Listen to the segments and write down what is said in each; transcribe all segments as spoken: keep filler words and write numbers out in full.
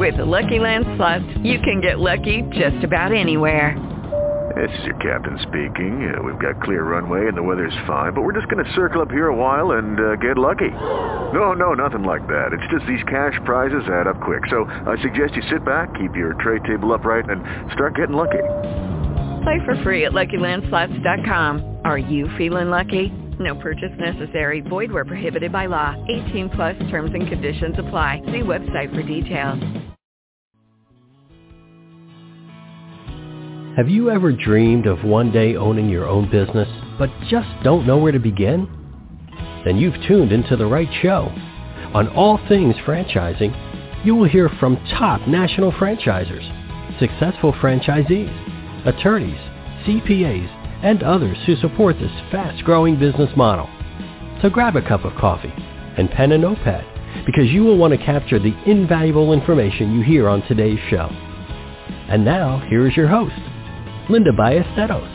With the Lucky Land Slots, you can get lucky just about anywhere. This is your captain speaking. Uh, we've got clear runway and the weather's fine, but we're just going to circle up here a while and uh, get lucky. No, no, nothing like that. It's just these cash prizes add up quick. So I suggest you sit back, keep your tray table upright, and start getting lucky. Play for free at Lucky Land Slots dot com. Are you feeling lucky? No purchase necessary. Void where prohibited by law. eighteen plus terms and conditions apply. See website for details. Have you ever dreamed of one day owning your own business, but just don't know where to begin? Then you've tuned into the right show. On All Things Franchising, you will hear from top national franchisors, successful franchisees, attorneys, C P As, and others who support this fast-growing business model. So grab a cup of coffee and pen and notepad, because you will want to capture the invaluable information you hear on today's show. And now, here is your host, Linda Ballesteros.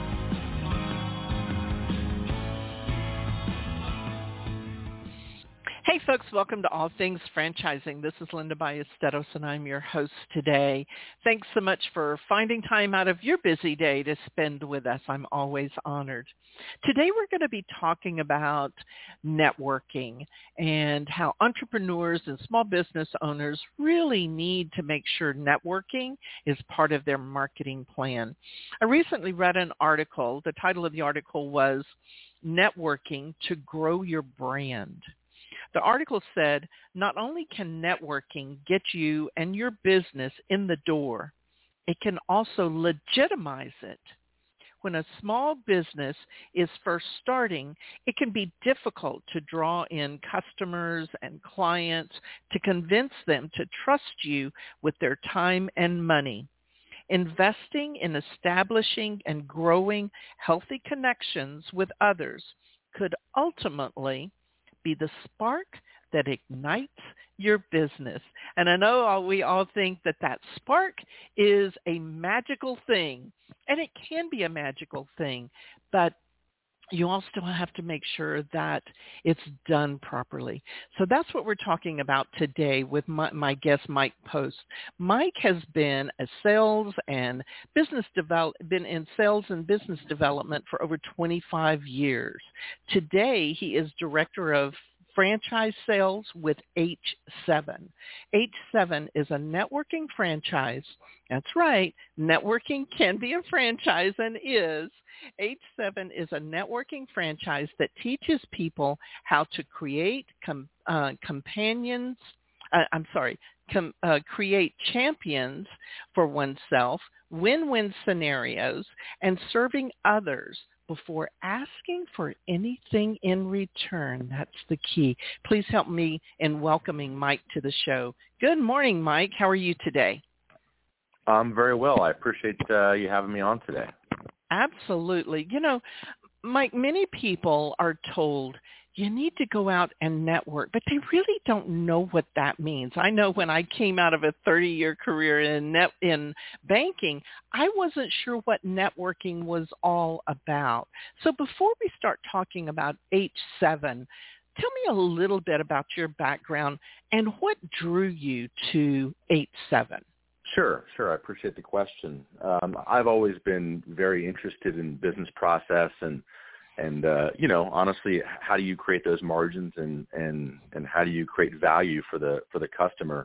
Hey folks, welcome to All Things Franchising. This is Linda Ballesteros and I'm your host today. Thanks so much for finding time out of your busy day to spend with us. I'm always honored. Today we're going to be talking about networking and how entrepreneurs and small business owners really need to make sure networking is part of their marketing plan. I recently read an article. The title of the article was Networking to Grow Your Brand. The article said, not only can networking get you and your business in the door, it can also legitimize it. When a small business is first starting, it can be difficult to draw in customers and clients to convince them to trust you with their time and money. Investing in establishing and growing healthy connections with others could ultimately be the spark that ignites your business. And I know all, we all think that that spark is a magical thing, and it can be a magical thing, but you also have to make sure that it's done properly. So that's what we're talking about today with my, my guest, Mike Post. Mike has been a sales and business develop, been in sales and business development for over twenty-five years. Today, he is director of franchise sales with H seven. H seven is a networking franchise. That's right. Networking can be a franchise and is. H seven is a networking franchise that teaches people how to create com, uh, companions, uh, I'm sorry, com, uh, create champions for oneself, win-win scenarios, and serving others before asking for anything in return. That's the key. Please help me in welcoming Mike to the show. Good morning, Mike. How are you today? I'm very well. I appreciate uh, you having me on today. Absolutely. You know, Mike, many people are told you need to go out and network, but they really don't know what that means. I know when I came out of a thirty-year career in net, in banking, I wasn't sure what networking was all about. So before we start talking about H seven, tell me a little bit about your background and what drew you to H seven. Sure, sure. I appreciate the question. Um, I've always been very interested in business process and And, uh, you know, honestly, how do you create those margins and, and, and how do you create value for the, for the customer?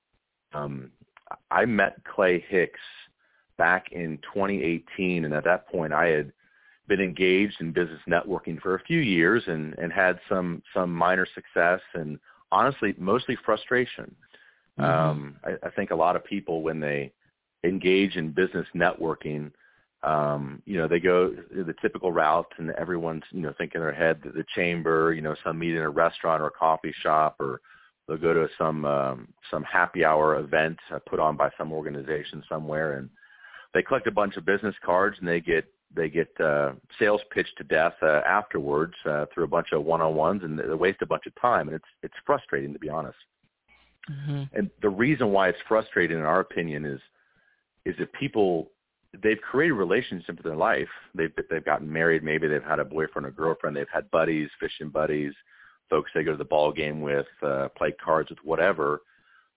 Um, I met Clay Hicks back in twenty eighteen. And at that point I had been engaged in business networking for a few years and, and had some, some minor success and honestly, mostly frustration. Mm-hmm. Um, I, I think a lot of people, when they engage in business networking, Um, you know, they go the typical route and everyone's, you know, thinking in their head that the chamber, you know, some meet in a restaurant or a coffee shop, or they'll go to some, um, some happy hour event uh, put on by some organization somewhere, and they collect a bunch of business cards and they get, they get, uh, sales pitched to death, uh, afterwards, uh, through a bunch of one-on-ones, and they waste a bunch of time. And it's, it's frustrating, to be honest. Mm-hmm. And the reason why it's frustrating, in our opinion, is, is that people, they've created relationships in their life. They've they've gotten married. Maybe they've had a boyfriend or girlfriend. They've had buddies, fishing buddies, folks they go to the ball game with, uh, play cards with, whatever.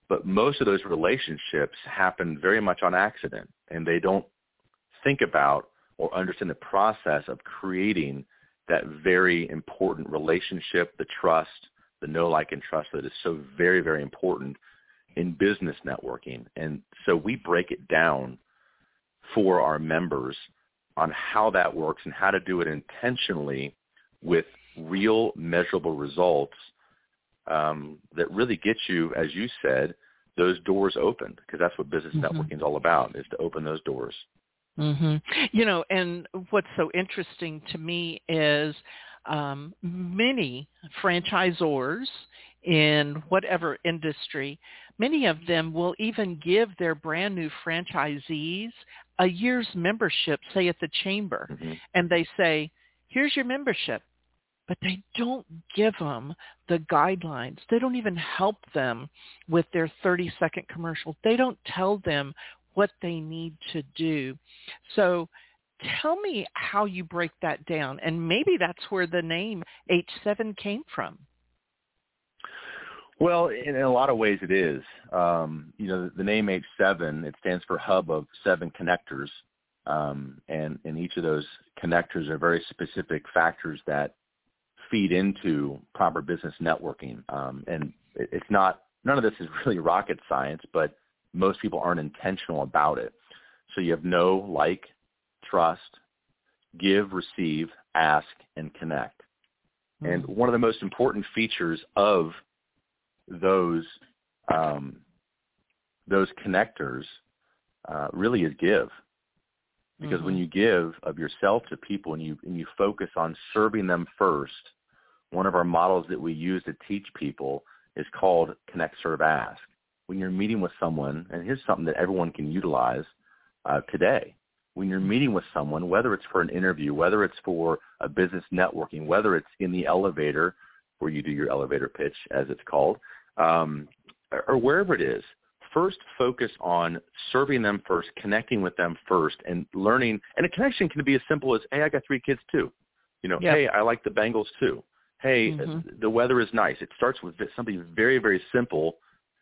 but most of those relationships happen very much on accident, and they don't think about or understand the process of creating that very important relationship, the trust, the know, like, and trust that is so very, very important in business networking. And so we break it down for our members on how that works and how to do it intentionally with real measurable results um, that really get you, as you said, those doors open, because that's what business mm-hmm. networking is all about, is to open those doors. Mm-hmm. You know, and what's so interesting to me is um, many franchisors in whatever industry, many of them will even give their brand new franchisees a year's membership, say at the chamber, mm-hmm. and they say, here's your membership. But they don't give them the guidelines. They don't even help them with their thirty-second commercial. They don't tell them what they need to do. So tell me how you break that down. And maybe that's where the name H seven came from. Well, in a lot of ways it is. Um, you know, the name H seven, it stands for Hub of Seven Connectors. Um, and, and each of those connectors are very specific factors that feed into proper business networking. Um, and it, it's not, none of this is really rocket science, but most people aren't intentional about it. So you have know, like, trust, give, receive, ask, and connect. Mm-hmm. And one of the most important features of those um, those connectors uh, really is give. Because mm-hmm. when you give of yourself to people and you and you focus on serving them first, one of our models that we use to teach people is called Connect, Serve, Ask. When you're meeting with someone, and here's something that everyone can utilize uh, today. When you're meeting with someone, whether it's for an interview, whether it's for a business networking, whether it's in the elevator where you do your elevator pitch, as it's called, um, or wherever it is, first focus on serving them first, connecting with them first, and learning. And a connection can be as simple as, hey, I got three kids too. You know, yep. Hey, I like the Bengals too. Hey, mm-hmm. the weather is nice. It starts with something very, very simple.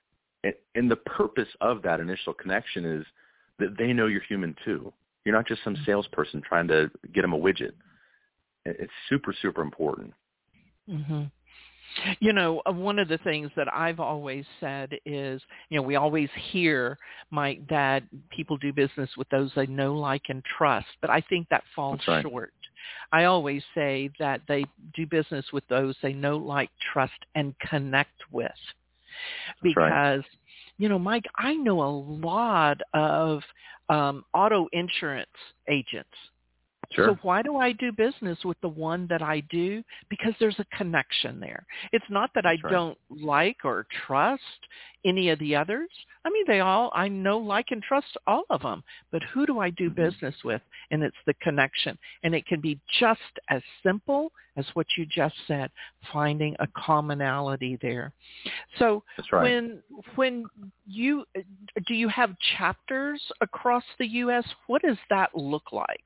And the purpose of that initial connection is that they know you're human too. You're not just some salesperson trying to get them a widget. It's super, super important. Mm-hmm. You know, one of the things that I've always said is, you know, we always hear, Mike, that people do business with those they know, like, and trust. But I think that falls right. short. I always say that they do business with those they know, like, trust, and connect with. Because, right. you know, Mike, I know a lot of um, auto insurance agents. Sure. So why do I do business with the one that I do? Because there's a connection there. It's not that That's I right. don't like or trust any of the others. I mean, they all, I know, like, and trust all of them. But who do I do mm-hmm. business with? And it's the connection. And it can be just as simple as what you just said, finding a commonality there. So That's right. when when you, do you have chapters across the U S? What does that look like?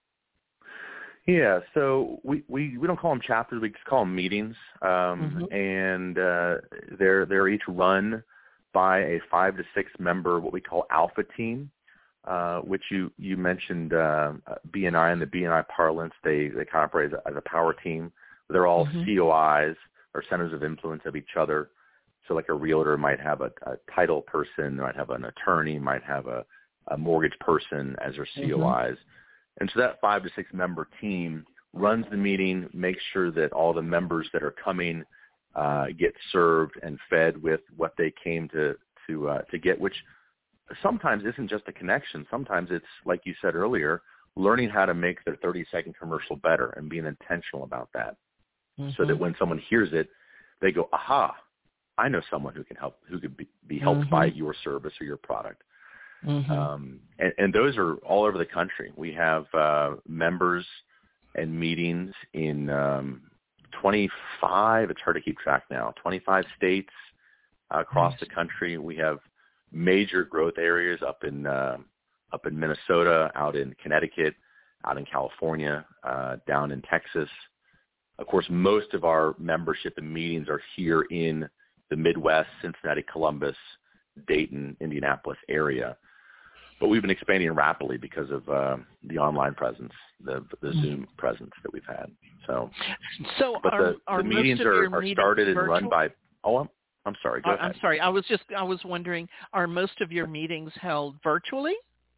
Yeah, so we, we, we don't call them chapters, we just call them meetings, um, mm-hmm. and uh, they're they're each run by a five to six member what we call alpha team, uh, which you you mentioned uh, B N I in the B N I parlance. They they kind of operate as a, as a power team. They're all mm-hmm. C O Is or centers of influence of each other. So like a realtor might have a, a title person, might have an attorney, might have a, a mortgage person as their C O Is. Mm-hmm. And so that five to six member team runs the meeting, makes sure that all the members that are coming uh, get served and fed with what they came to to uh, to get, which sometimes isn't just a connection. Sometimes it's, like you said earlier, learning how to make their thirty-second commercial better and being intentional about that, mm-hmm. so that when someone hears it, they go, aha, I know someone who can help, who could be, be helped mm-hmm. by your service or your product. Mm-hmm. Um, and, and those are all over the country. We have uh, members and meetings in um, twenty-five, it's hard to keep track now, twenty-five states uh, across nice. the country. We have major growth areas up in uh, up in Minnesota, out in Connecticut, out in California, uh, down in Texas. Of course, most of our membership and meetings are here in the Midwest, Cincinnati, Columbus, Dayton, Indianapolis area. But we've been expanding rapidly because of uh, the online presence, the, the Zoom presence that we've had. So, so but are, the, are the meetings are, are meetings started and virtual? run by. Oh, I'm, I'm sorry. Go uh, ahead. I'm sorry. I was just I was wondering, are most of your meetings held virtually?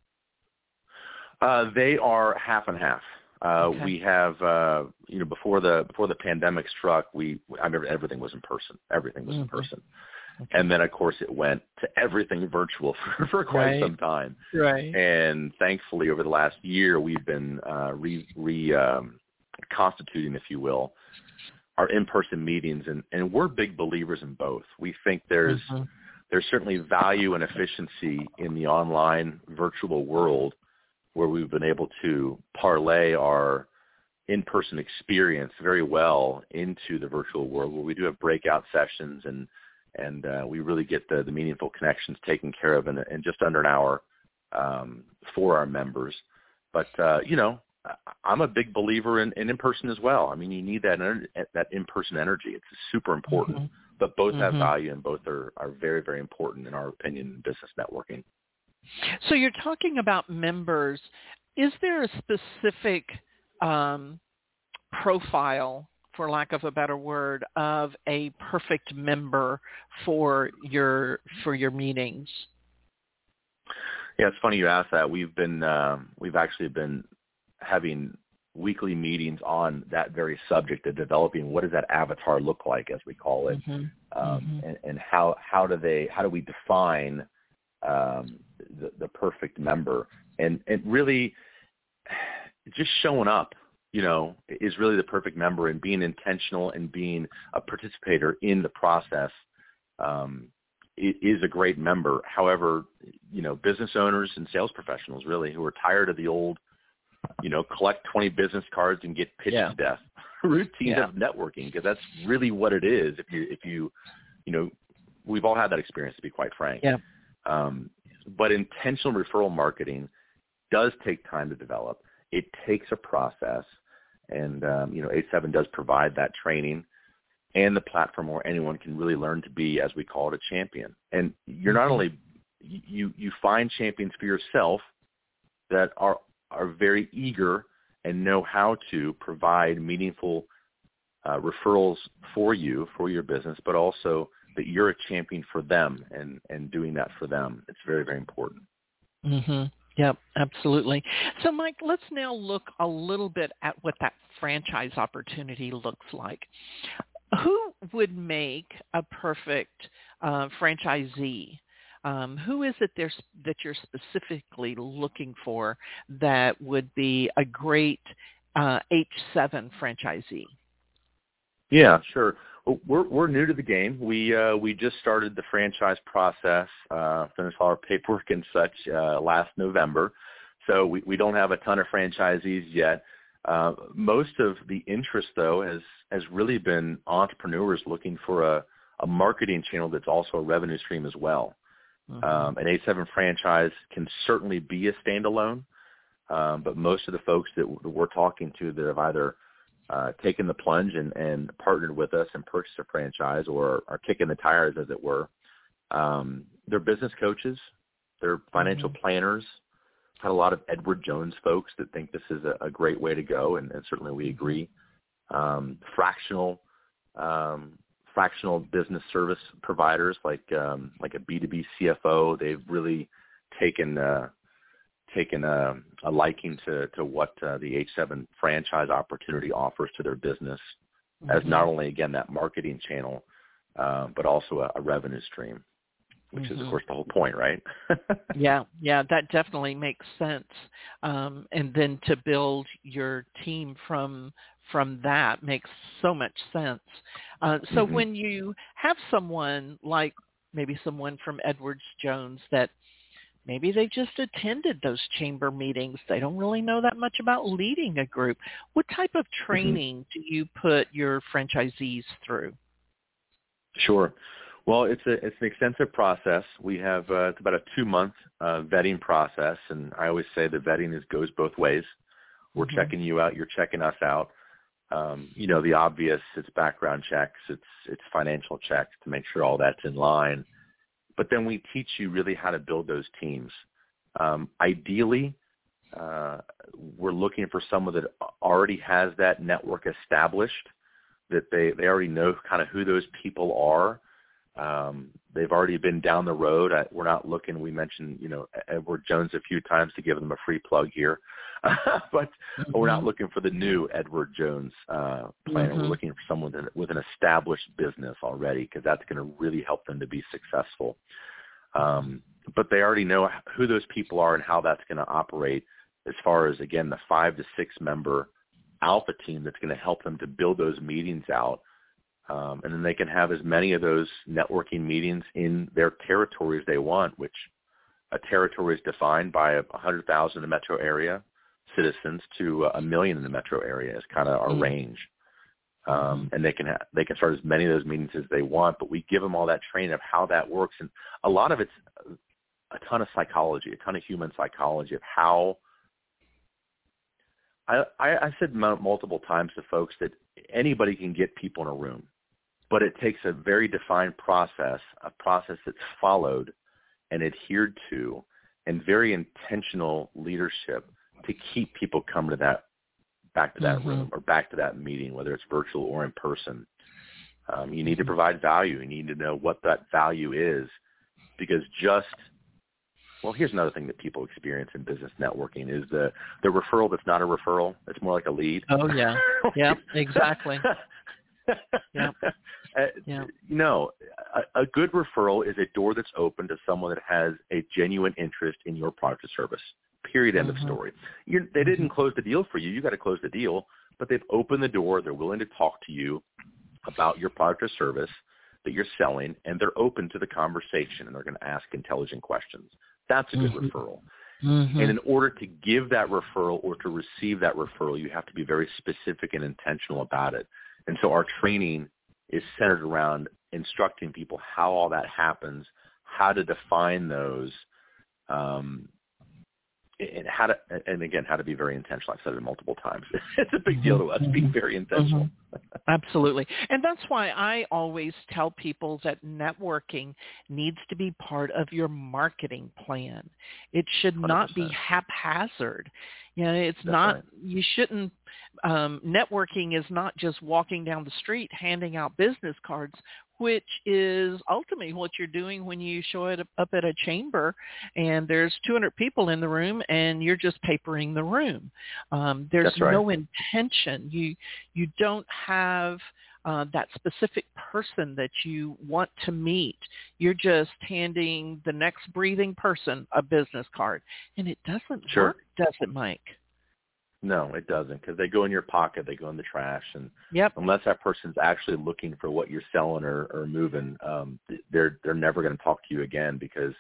Uh, they are half and half. Uh, Okay. We have, uh, you know, before the before the pandemic struck, we I remember everything was in person. Everything was Mm-hmm. in person, Okay. and then of course it went to everything virtual for, for quite Right. some time. Right. And thankfully, over the last year, we've been uh, re, re um, constituting, if you will, our in-person meetings, and, and we're big believers in both. We think there's Mm-hmm. there's certainly value and efficiency in the online virtual world, where we've been able to parlay our in-person experience very well into the virtual world, where we do have breakout sessions, and and uh, we really get the, the meaningful connections taken care of in, in just under an hour um, for our members. But, uh, you know, I'm a big believer in, in in-person as well. I mean, you need that that in-person energy. It's super important. Mm-hmm. But both have Mm-hmm. value, and both are, are very, very important in our opinion in business networking. So you're talking about members. Is there a specific um, profile, for lack of a better word, of a perfect member for your for your meetings? Yeah, it's funny you ask that. We've been um, we've actually been having weekly meetings on that very subject of developing what does that avatar look like, as we call it, Mm-hmm. um, Mm-hmm. and, and how how do they how do we define um, the, the perfect member, and and really just showing up, you know, is really the perfect member, and being intentional and being a participator in the process um, is a great member. However, you know, business owners and sales professionals really who are tired of the old, you know, collect twenty business cards and get pitched Yeah. to death routine Yeah. of networking, because that's really what it is. If you, if you, you know, we've all had that experience, to be quite frank. Yeah. Um, but intentional referral marketing does take time to develop. It takes a process, and um, you know, H seven does provide that training and the platform where anyone can really learn to be, as we call it, a champion. And you're not only you you find champions for yourself that are are very eager and know how to provide meaningful uh, referrals for you, for your business, but also that you're a champion for them, and, and doing that for them. It's very, very important. Mm-hmm. Yep, absolutely. So, Mike, let's now look a little bit at what that franchise opportunity looks like. Who would make a perfect uh, franchisee? Um, who is it there, that you're specifically looking for that would be a great uh, H seven franchisee? Yeah, sure. Well, we're we're new to the game. We uh, we just started the franchise process, uh, finished all our paperwork and such uh, last November. So we, we don't have a ton of franchisees yet. Uh, most of the interest, though, has has really been entrepreneurs looking for a, a marketing channel that's also a revenue stream as well. Mm-hmm. Um, an H seven franchise can certainly be a standalone, um, but most of the folks that we're talking to that have either uh, taken the plunge and, and partnered with us and purchased a franchise, or are kicking the tires, as it were, um, they're business coaches, they're financial mm-hmm. planners. Had a lot of Edward Jones folks that think this is a, a great way to go, and, and certainly we agree. Um, fractional um, fractional business service providers like um, like a B two B C F O, they've really taken uh, taken a, a liking to to what uh, the H seven franchise opportunity offers to their business, mm-hmm. as not only again that marketing channel, uh, but also a, a revenue stream, which mm-hmm. is, of course, the whole point, right? yeah, yeah, that definitely makes sense. Um, and then to build your team from from that makes so much sense. Uh, so mm-hmm. when you have someone like maybe someone from Edwards Jones that maybe they just attended those chamber meetings, they don't really know that much about leading a group, what type of training mm-hmm. do you put your franchisees through? Sure. Well, it's a it's an extensive process. We have uh, it's about a two month uh, vetting process, and I always say the vetting is goes both ways. We're mm-hmm. checking you out, you're checking us out. Um, you know, the obvious, it's background checks, it's it's financial checks to make sure all that's in line. but then we teach you really how to build those teams. Um, ideally, uh, we're looking for someone that already has that network established, that they, they already know kind of who those people are. Um, they've already been down the road. I, we're not looking, we mentioned, you know, Edward Jones a few times to give them a free plug here, but mm-hmm. we're not looking for the new Edward Jones uh, planner. Mm-hmm. We're looking for someone that, with an established business already, because that's going to really help them to be successful. Um, but they already know who those people are and how that's going to operate as far as, again, the five to six member alpha team that's going to help them to build those meetings out. Um, and then they can have as many of those networking meetings in their territory as they want, which a territory is defined by one hundred thousand in the metro area citizens to a million in the metro area is kind of our mm-hmm. range. Um, and they can ha- they can start as many of those meetings as they want, but we give them all that training of how that works. And a lot of it's a ton of psychology, a ton of human psychology of how I, I, I said m- multiple times to folks that anybody can get people in a room, but it takes a very defined process, a process that's followed and adhered to, and very intentional leadership to keep people coming to that, back to that mm-hmm. room or back to that meeting, whether it's virtual or in person. Um, you need to provide value. You need to know what that value is, because just, well, here's another thing that people experience in business networking is the, the referral that's not a referral. It's more like a lead. Oh, yeah. Yeah, exactly. Yeah. Uh, yeah. You know, a, a good referral is a door that's open to someone that has a genuine interest in your product or service. Period. End mm-hmm. of story. You're, they didn't mm-hmm. close the deal for you. You got to close the deal, but they've opened the door. They're willing to talk to you about your product or service that you're selling, and they're open to the conversation, and they're going to ask intelligent questions. That's a good mm-hmm. referral. Mm-hmm. And in order to give that referral or to receive that referral, you have to be very specific and intentional about it. And so our training is centered around instructing people how all that happens, how to define those, um, and how to, and again, how to be very intentional. I've said it multiple times. It's a big deal to us, being very intentional. Mm-hmm. Absolutely. And that's why I always tell people that networking needs to be part of your marketing plan. It should not one hundred percent be haphazard. You know, it's that's not, right. you shouldn't, um, networking is not just walking down the street handing out business cards, which is ultimately what you're doing when you show it up at a chamber and there's two hundred people in the room and you're just papering the room. Um, there's That's right. no intention. You you don't have uh, that specific person that you want to meet. You're just handing the next breathing person a business card. And it doesn't sure. work, does it, Mike? No, it doesn't, because they go in your pocket, they go in the trash, and yep. unless that person's actually looking for what you're selling or, or moving, um, they're they're never going to talk to you again, because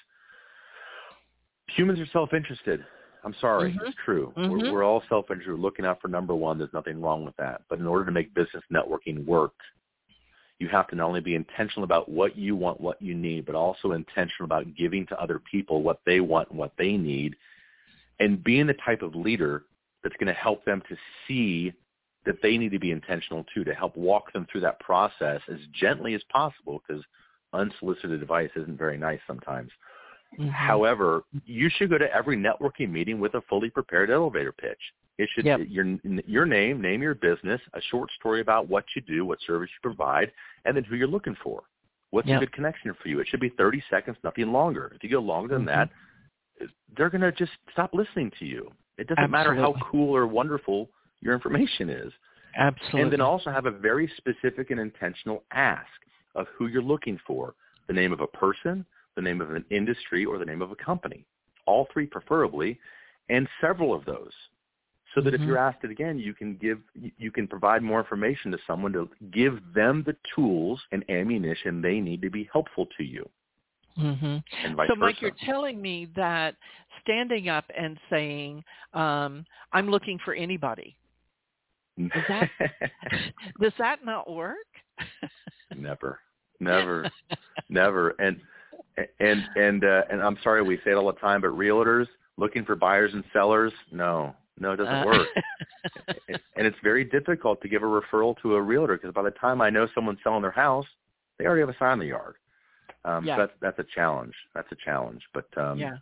humans are self-interested. I'm sorry, mm-hmm. it's true. Mm-hmm. We're, we're all self-interested. We're looking out for number one. There's nothing wrong with that. But in order to make business networking work, you have to not only be intentional about what you want, what you need, but also intentional about giving to other people what they want and what they need, and being the type of leader that's going to help them to see that they need to be intentional too, to help walk them through that process as gently as possible, because unsolicited advice isn't very nice sometimes. Mm-hmm. However, you should go to every networking meeting with a fully prepared elevator pitch. It should yep. your your name, name your business, a short story about what you do, what service you provide, and then who you're looking for. What's yep. a good connection for you? It should be thirty seconds, nothing longer. If you go longer than mm-hmm. that, they're going to just stop listening to you. It doesn't Absolutely. matter how cool or wonderful your information is. Absolutely. And then also have a very specific and intentional ask of who you're looking for, the name of a person, the name of an industry, or the name of a company. All three preferably, and several of those. So that mm-hmm. if you're asked it again, you can give, you can provide more information to someone to give them the tools and ammunition they need to be helpful to you. Mm-hmm. And vice so, Mike, versa. you're telling me that standing up and saying, um, I'm looking for anybody, is that, does that not work? Never, never, never. And, and, and, uh, and I'm sorry, we say it all the time, but realtors looking for buyers and sellers, no, no, it doesn't uh. work. And it's very difficult to give a referral to a realtor, because by the time I know someone's selling their house, they already have a sign in the yard. Um, yeah. So that's that's a challenge. That's a challenge. But um, yeah.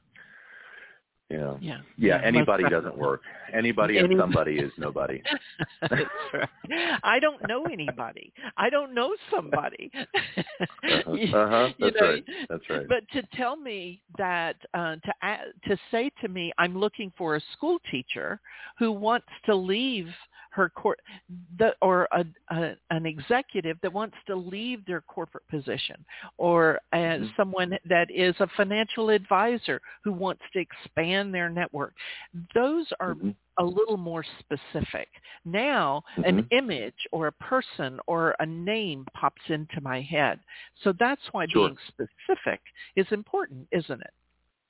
You know, yeah, yeah, yeah anybody doesn't work. Anybody Any- and somebody is nobody. That's right. I don't know anybody. I don't know somebody. uh-huh. you, uh-huh. That's you know, right. That's right. But to tell me that, uh, to add, to say to me, I'm looking for a school teacher who wants to leave her court, the, or a, a, an executive that wants to leave their corporate position, or as mm-hmm. someone that is a financial advisor who wants to expand their network. Those are mm-hmm. a little more specific. Now, mm-hmm. an image or a person or a name pops into my head. So that's why sure. being specific is important, isn't it?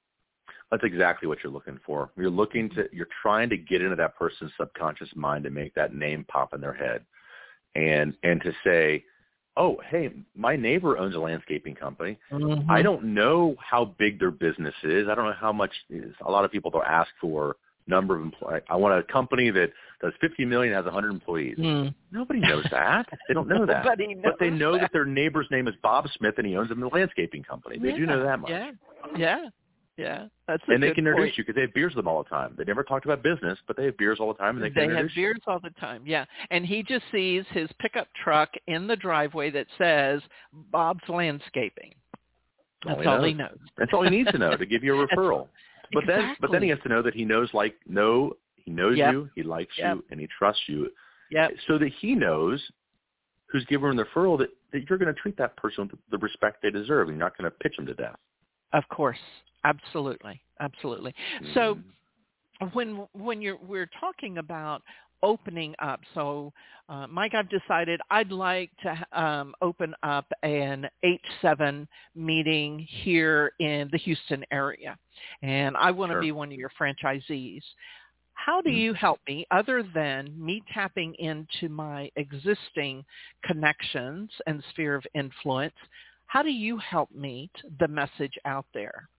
That's exactly what you're looking for. You're looking to, you're trying to get into that person's subconscious mind and make that name pop in their head, and and to say, oh, hey, my neighbor owns a landscaping company. Mm-hmm. I don't know how big their business is. I don't know how much is. A lot of people will ask for number of employees. I want a company that does fifty million, has one hundred employees. Mm. Nobody knows that. They don't know that. Nobody knows but they know that. that their neighbor's name is Bob Smith and he owns a landscaping company. They yeah. do know that much. Yeah, yeah. Yeah, that's a and they good can introduce point. you because they have beers with them all the time. They never talked about business, but they have beers all the time, and they can They introduce have beers you. all the time, yeah. And he just sees his pickup truck in the driveway that says Bob's Landscaping. That's all, all, he, he knows. That's all he needs to know to give you a referral. but exactly. then, but then he has to know that he knows, like, know he knows yep. you, he likes yep. you, and he trusts you. Yep. So that he knows who's giving him the referral that, that you're going to treat that person with the respect they deserve. And you're not going to pitch them to death. Of course. Absolutely. Absolutely. Mm. So when when you're we're talking about opening up, so uh, Mike, I've decided I'd like to um, open up an H seven meeting here in the Houston area, and I want to sure. be one of your franchisees. How do you help me, other than me tapping into my existing connections and sphere of influence? How do you help me t- the message out there?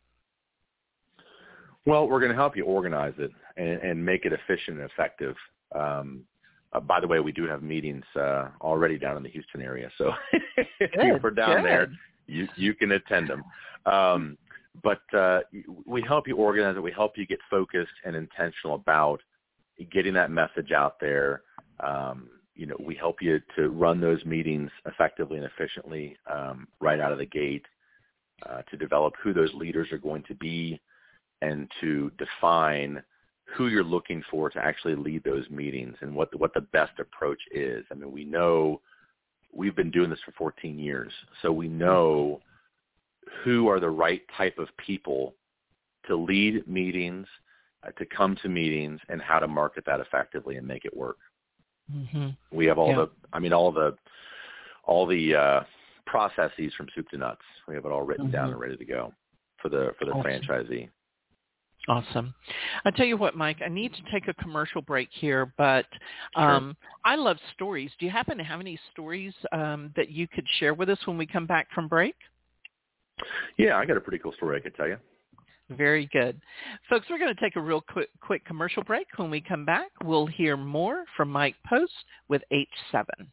Well, we're going to help you organize it and, and make it efficient and effective. Um, uh, by the way, we do have meetings uh, already down in the Houston area, so if you're down good. there, you you can attend them. Um, but uh, we help you organize it. We help you get focused and intentional about getting that message out there. Um, you know, we help you to run those meetings effectively and efficiently um, right out of the gate, uh, to develop who those leaders are going to be, and to define who you're looking for to actually lead those meetings and what the, what the best approach is. I mean, we know we've been doing this for fourteen years, so we know who are the right type of people to lead meetings, uh, to come to meetings, and how to market that effectively and make it work. Mm-hmm. We have all yeah. the, I mean, all the, all the uh, processes from soup to nuts. We have it all written mm-hmm. down and ready to go for the for the awesome. franchisee. Awesome. I tell you what, Mike, I need to take a commercial break here, but um, sure. I love stories. Do you happen to have any stories um, that you could share with us when we come back from break? Yeah, I got a pretty cool story I could tell you. Very good. Folks, we're going to take a real quick, quick commercial break. When we come back, we'll hear more from Mike Post with H seven.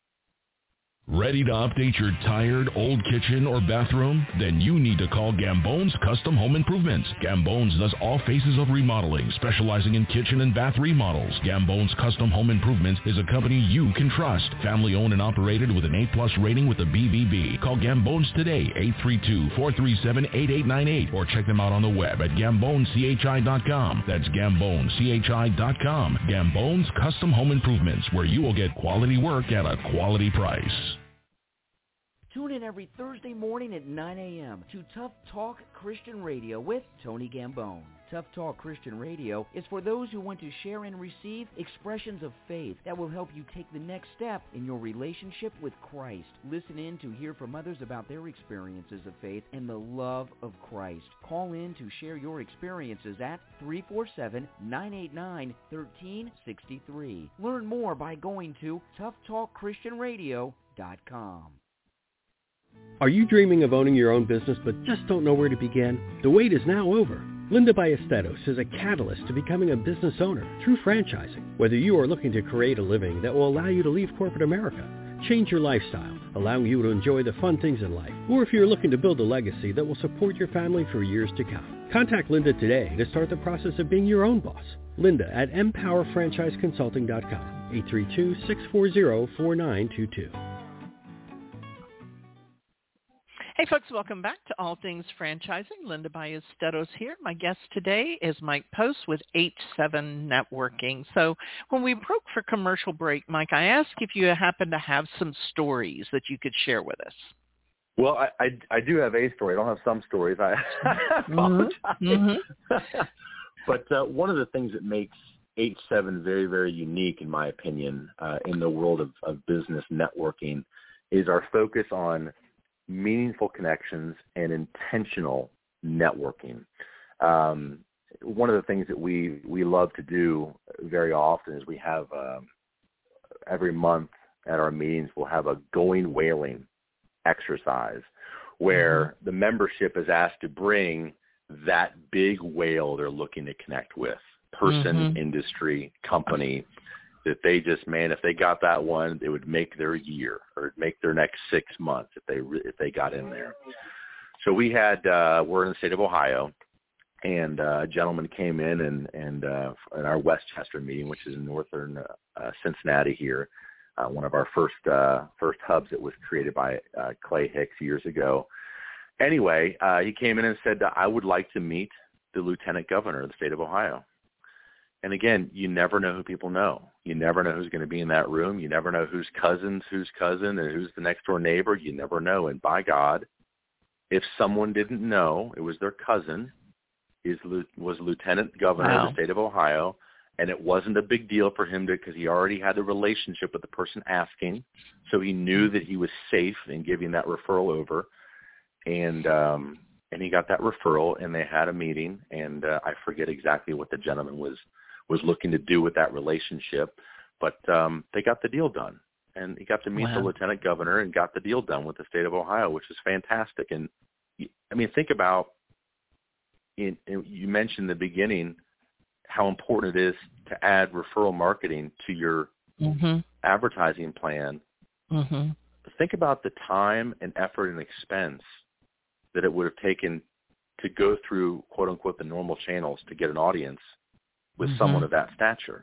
Ready to update your tired old kitchen or bathroom? Then you need to call Gambone's Custom Home Improvements. Gambone's does all phases of remodeling, specializing in kitchen and bath remodels. Gambone's Custom Home Improvements is a company you can trust. Family owned and operated with an A plus rating with the B B B. Call Gambone's today, eight three two, four three seven, eight eight nine eight, or check them out on the web at gambone c h i dot com. That's gambone c h i dot com. Gambone's Custom Home Improvements, where you will get quality work at a quality price. Tune in every Thursday morning at nine a.m. to Tough Talk Christian Radio with Tony Gambone. Tough Talk Christian Radio is for those who want to share and receive expressions of faith that will help you take the next step in your relationship with Christ. Listen in to hear from others about their experiences of faith and the love of Christ. Call in to share your experiences at three four seven, nine eight nine, one three six three. Learn more by going to tough talk christian radio dot com. Are you dreaming of owning your own business but just don't know where to begin? The wait is now over. Linda Ballesteros is a catalyst to becoming a business owner through franchising. Whether you are looking to create a living that will allow you to leave corporate America, change your lifestyle, allowing you to enjoy the fun things in life. Or if you're looking to build a legacy that will support your family for years to come. Contact Linda today to start the process of being your own boss. Linda at empower franchise consulting dot com, eight three two, six four zero, four nine two two. Hey, folks, welcome back to All Things Franchising. Linda Ballesteros here. My guest today is Mike Post with H seven Networking. So when we broke for commercial break, Mike, I asked if you happen to have some stories that you could share with us. Well, I, I, I do have a story. I don't have some stories. I apologize. Mm-hmm. But uh, one of the things that makes H seven very, very unique, in my opinion, uh, in the world of, of business networking is our focus on meaningful connections and intentional networking. Um, one of the things that we, we love to do very often is we have um, every month at our meetings, we'll have a going whaling exercise where mm-hmm. the membership is asked to bring that big whale they're looking to connect with, person, mm-hmm. industry, company, that they just, man, if they got that one, it would make their year or make their next six months if they if they got in there. So we had, uh, we're in the state of Ohio, and uh, a gentleman came in and, and uh, in our Westchester meeting, which is in northern uh, Cincinnati here, uh, one of our first uh, first hubs that was created by uh, Clay Hicks years ago. Anyway, uh, he came in and said, I would like to meet the Lieutenant Governor of the state of Ohio. And again, you never know who people know. You never know who's going to be in that room. You never know whose cousin's whose cousin and who's the next door neighbor. You never know. And by God, if someone didn't know it was their cousin, is was Lieutenant Governor wow. of the state of Ohio, and it wasn't a big deal for him to, because he already had the relationship with the person asking, so he knew that he was safe in giving that referral over. And um, and he got that referral, and they had a meeting, and uh, I forget exactly what the gentleman was was looking to do with that relationship, but um, they got the deal done. And he got to meet wow. the Lieutenant Governor and got the deal done with the state of Ohio, which is fantastic. And, I mean, think about, in, in, you mentioned in the beginning how important it is to add referral marketing to your mm-hmm. advertising plan. Mm-hmm. Think about the time and effort and expense that it would have taken to go through, quote unquote, the normal channels to get an audience with mm-hmm. someone of that stature.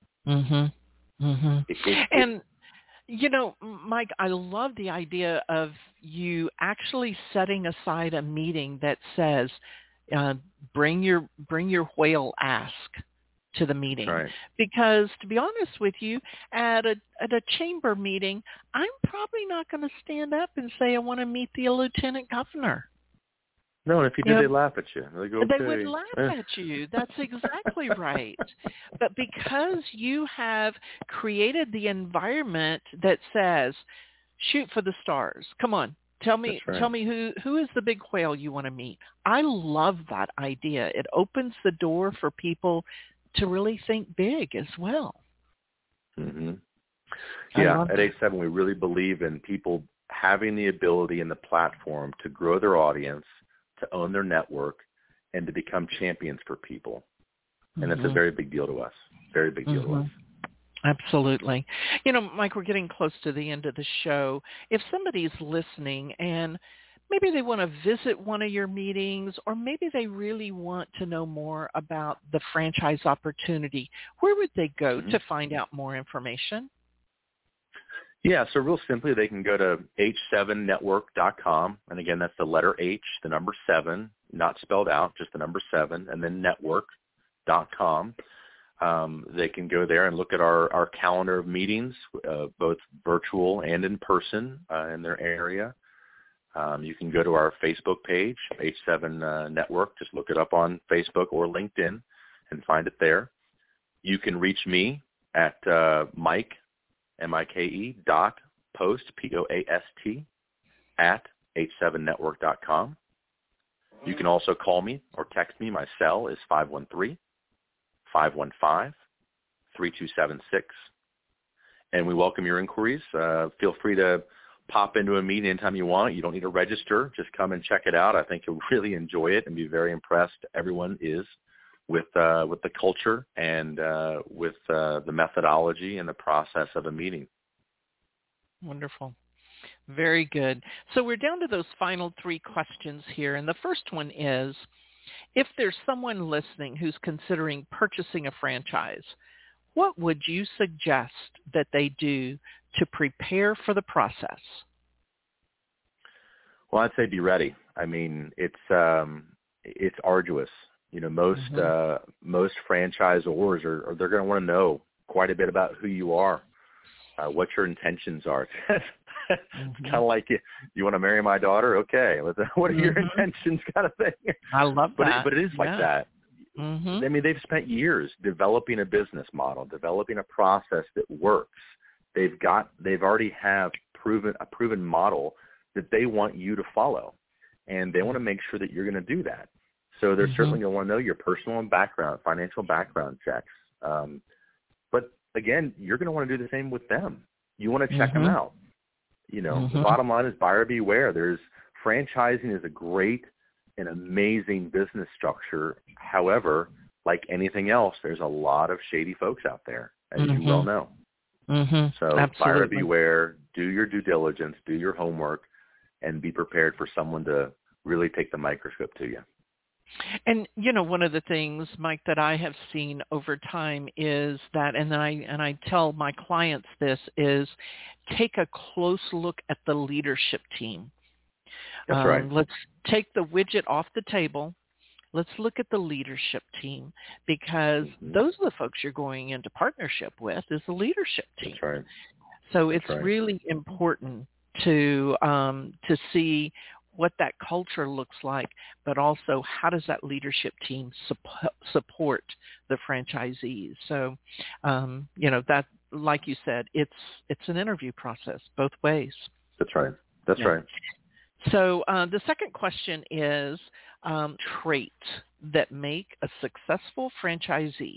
Mm-hmm. Mm-hmm. It, it, and, it, you know, Mike, I love the idea of you actually setting aside a meeting that says, uh, bring your bring your whale ask to the meeting. Right. Because to be honest with you, at a at a chamber meeting, I'm probably not going to stand up and say I want to meet the Lieutenant Governor. No, and if you did, you know, they laugh at you. They go, okay. They would laugh at you. That's exactly right. But because you have created the environment that says, shoot for the stars. Come on. Tell me right. tell me who, who is the big whale you want to meet. I love that idea. It opens the door for people to really think big as well. Mm-hmm. Yeah, at H seven, we really believe in people having the ability and the platform to grow their audience, to own their network, and to become champions for people. And mm-hmm. that's a very big deal to us. Very big deal mm-hmm. to us. Absolutely. You know, Mike, we're getting close to the end of the show. If somebody's listening and maybe they want to visit one of your meetings, or maybe they really want to know more about the franchise opportunity, where would they go mm-hmm. to find out more information? Yeah, so real simply, they can go to H seven network dot com. And again, that's the letter H, the number seven, not spelled out, just the number seven, and then network dot com. Um, they can go there and look at our, our calendar of meetings, uh, both virtual and in person uh, in their area. Um, you can go to our Facebook page, H seven uh, Network. Just look it up on Facebook or LinkedIn and find it there. You can reach me at uh, Mike, M I K E dot post, P O A S T, at H seven network dot com. You can also call me or text me. My cell is five one three, five one five, three two seven six. And we welcome your inquiries. Uh, feel free to pop into a meeting anytime you want. You don't need to register. Just come and check it out. I think you'll really enjoy it and be very impressed. Everyone is with uh, with the culture and uh, with uh, the methodology and the process of a meeting. Wonderful. Very good. So we're down to those final three questions here. And the first one is, if there's someone listening who's considering purchasing a franchise, what would you suggest that they do to prepare for the process? Well, I'd say be ready. I mean, it's um, it's arduous. You know, most mm-hmm. uh, most franchisors are, are they're going to want to know quite a bit about who you are, uh, what your intentions are. It's mm-hmm. kind of like you, you want to marry my daughter? Okay, what are your mm-hmm. intentions, kind of thing. I love but that. It, but it is like yeah. that. Mm-hmm. I mean, they've spent years developing a business model, developing a process that works. They've got, they've already have proven a proven model that they want you to follow, and they want to make sure that you're going to do that. So they're mm-hmm. certainly going to want to know your personal and background, financial background checks. Um, but again, you're going to want to do the same with them. You want to check mm-hmm. them out. You know, mm-hmm. the bottom line is buyer beware. There's franchising is a great and amazing business structure. However, like anything else, there's a lot of shady folks out there, as mm-hmm. you well know. Mm-hmm. So Absolutely. buyer beware, do your due diligence, do your homework, and be prepared for someone to really take the microscope to you. And, you know, one of the things, Mike, that I have seen over time is that, and I and I tell my clients this, is take a close look at the leadership team. That's um, right. Let's take the widget off the table. Let's look at the leadership team, because mm-hmm. those are the folks you're going into partnership with, is the leadership team. That's right. So That's it's right. really important to um, to see what that culture looks like, but also how does that leadership team supp- support the franchisees. So, um, you know, that, like you said, it's it's an interview process both ways. That's right. That's yeah. right. So uh, the second question is um, traits that make a successful franchisee.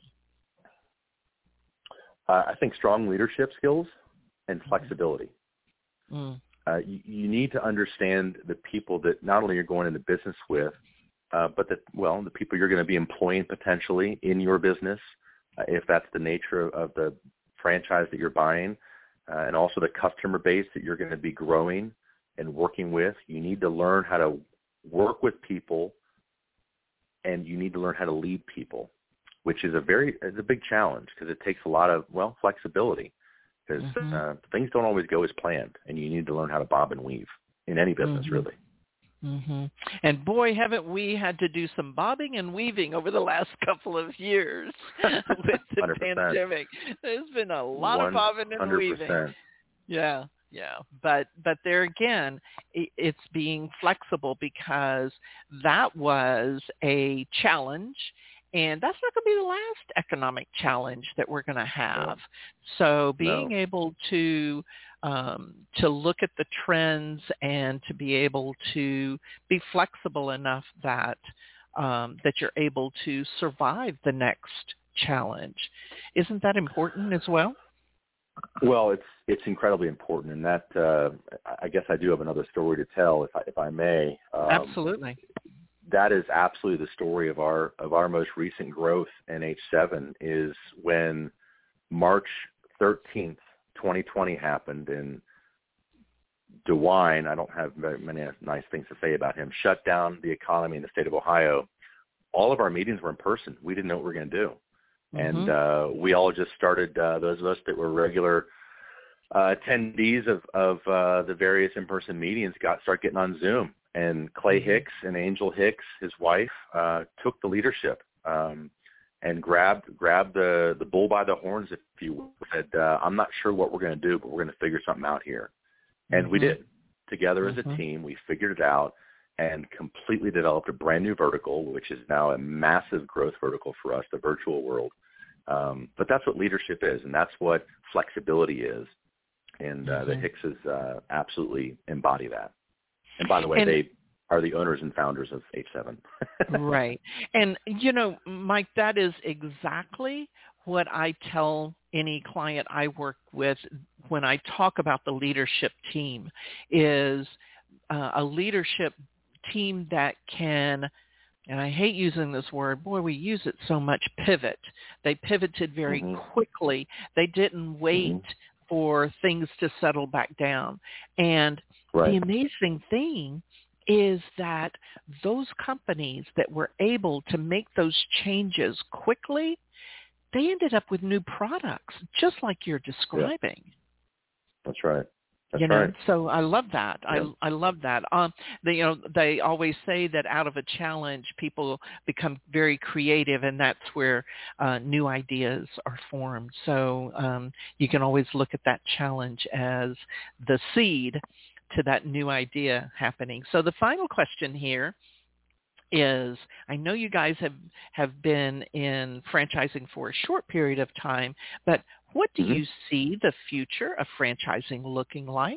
Uh, I think strong leadership skills and flexibility. Mm. Uh, you, you need to understand the people that not only you're going into business with, uh, but that, well, the people you're going to be employing potentially in your business, uh, if that's the nature of, of the franchise that you're buying, uh, and also the customer base that you're going to be growing and working with. You need to learn how to work with people, and you need to learn how to lead people, which is a very, it's a big challenge because it takes a lot of, well, flexibility. Because mm-hmm. uh, things don't always go as planned, and you need to learn how to bob and weave in any business, mm-hmm. really. Mm-hmm. And boy, haven't we had to do some bobbing and weaving over the last couple of years with the one hundred percent. Pandemic. There's been a lot of bobbing and one hundred percent. weaving. Yeah, yeah. But but there again, it, it's being flexible, because that was a challenge. And that's not going to be the last economic challenge that we're going to have. No. So being no. able to um, to look at the trends and to be able to be flexible enough that um, that you're able to survive the next challenge, isn't that important as well? Well, it's it's incredibly important, and that uh, I guess I do have another story to tell, if I if I may. Um, Absolutely. That is absolutely the story of our of our most recent growth in H seven, is when March thirteenth, twenty twenty happened, and DeWine, I don't have very many nice things to say about him, shut down the economy in the state of Ohio. All of our meetings were in person. We didn't know what we were going to do. Mm-hmm. And uh, we all just started, uh, those of us that were regular uh, attendees of, of uh, the various in-person meetings, got start getting on Zoom. And Clay Hicks and Angel Hicks, his wife, uh, took the leadership um, and grabbed grabbed the, the bull by the horns, if you will. Said, uh, I'm not sure what we're going to do, but we're going to figure something out here. And mm-hmm. we did. Together as mm-hmm. a team, we figured it out and completely developed a brand new vertical, which is now a massive growth vertical for us, the virtual world. Um, but that's what leadership is, and that's what flexibility is. And uh, mm-hmm. the Hickses uh, absolutely embody that. And by the way, and, they are the owners and founders of H seven. Right. And, you know, Mike, that is exactly what I tell any client I work with when I talk about the leadership team, is uh, a leadership team that can, and I hate using this word, boy, we use it so much, pivot. They pivoted very mm-hmm. quickly. They didn't wait mm-hmm. for things to settle back down. And right. the amazing thing is that those companies that were able to make those changes quickly, they ended up with new products, just like you're describing. Yeah. That's right. That's you know, right. so I love that. Yeah. I I love that. Um, they, you know, they always say that out of a challenge, people become very creative, and that's where uh, new ideas are formed. So um, you can always look at that challenge as the seed to that new idea happening. So the final question here is, I know you guys have, have been in franchising for a short period of time, but what do mm-hmm. you see the future of franchising looking like?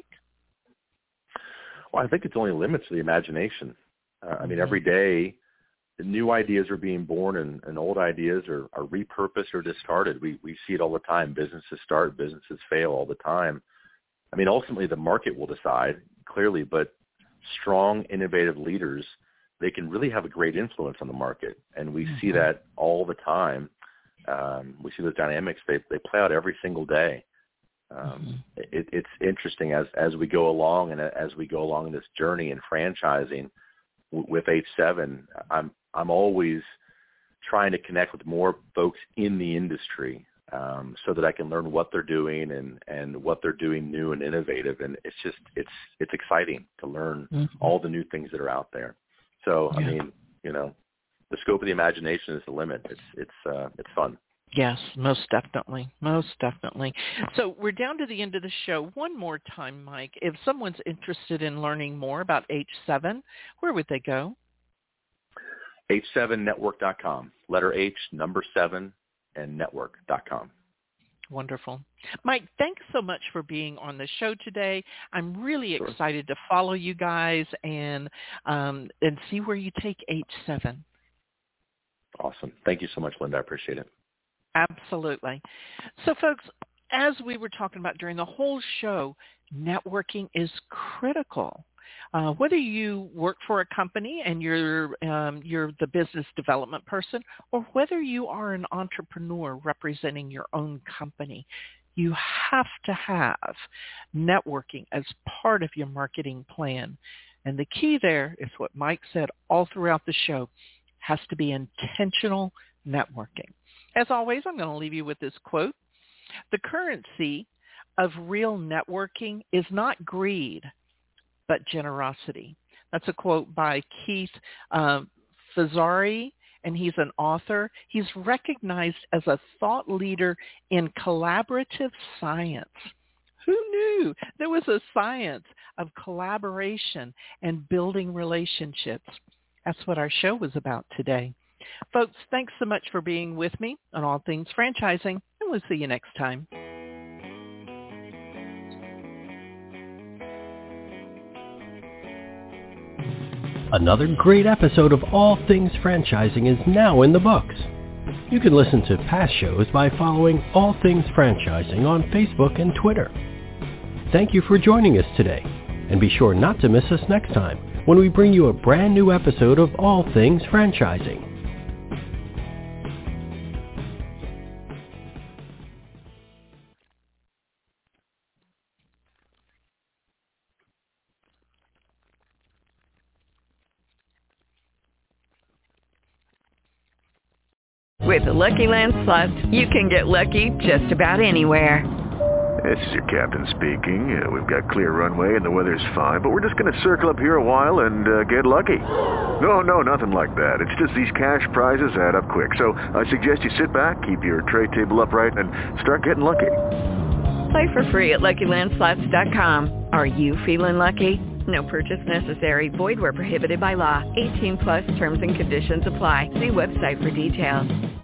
Well, I think it's only limits to the imagination. Uh, I mean, every day new ideas are being born and, and old ideas are, are repurposed or discarded. We we see it all the time. Businesses start, businesses fail all the time. I mean, ultimately the market will decide, clearly, but strong, innovative leaders, they can really have a great influence on the market. And we mm-hmm. see that all the time. Um, we see those dynamics. They they play out every single day. Um, mm-hmm. it, it's interesting as, as we go along and as we go along this journey in franchising w- with H seven, I'm I'm always trying to connect with more folks in the industry um, so that I can learn what they're doing and, and what they're doing new and innovative. And it's just it's it's exciting to learn mm-hmm. all the new things that are out there. So yeah. I mean, you know, the scope of the imagination is the limit. It's it's uh, it's fun. Yes, most definitely. Most definitely. So we're down to the end of the show. One more time, Mike. If someone's interested in learning more about H seven, where would they go? H seven network dot com. Letter H, number seven, and network dot com. Wonderful. Mike, thanks so much for being on the show today. I'm really Sure. excited to follow you guys and um, and see where you take H seven. Awesome. Thank you so much, Linda. I appreciate it. Absolutely. So, folks, as we were talking about during the whole show, networking is critical. Uh, whether you work for a company and you're um, you're the business development person, or whether you are an entrepreneur representing your own company, you have to have networking as part of your marketing plan. And the key there is what Mike said all throughout the show, has to be intentional networking. As always, I'm going to leave you with this quote. The currency of real networking is not greed, but generosity. That's a quote by Keith uh, Fazzari, and he's an author. He's recognized as a thought leader in collaborative science. Who knew there was a science of collaboration and building relationships? That's what our show was about today. Folks, thanks so much for being with me on All Things Franchising, and we'll see you next time. Another great episode of All Things Franchising is now in the books. You can listen to past shows by following All Things Franchising on Facebook and Twitter. Thank you for joining us today, and be sure not to miss us next time when we bring you a brand new episode of All Things Franchising. With the Lucky Land Slots, you can get lucky just about anywhere. This is your captain speaking. Uh, we've got clear runway and the weather's fine, but we're just going to circle up here a while and uh, get lucky. No, no, nothing like that. It's just these cash prizes add up quick. So I suggest you sit back, keep your tray table upright, and start getting lucky. Play for free at Lucky Land Slots dot com. Are you feeling lucky? No purchase necessary. Void where prohibited by law. eighteen plus terms and conditions apply. See website for details.